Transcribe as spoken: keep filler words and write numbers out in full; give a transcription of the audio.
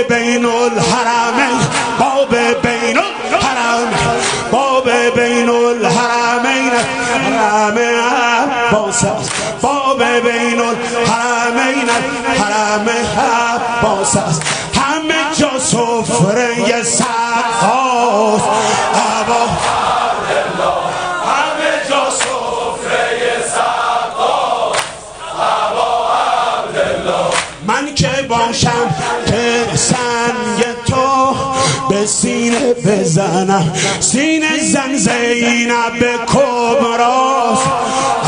بین الحرمین، باب بین الحرمین، باب بین الحرمین، حرم عباس است، باب بین الحرمین، حرم عباس است. همه جا سفره سقاست ابا عبدالله، همه جا سفره سقاست ابا عبدالله. من که باشم که سنگ تو به سینه بزنم، سینه زن زینب کبراست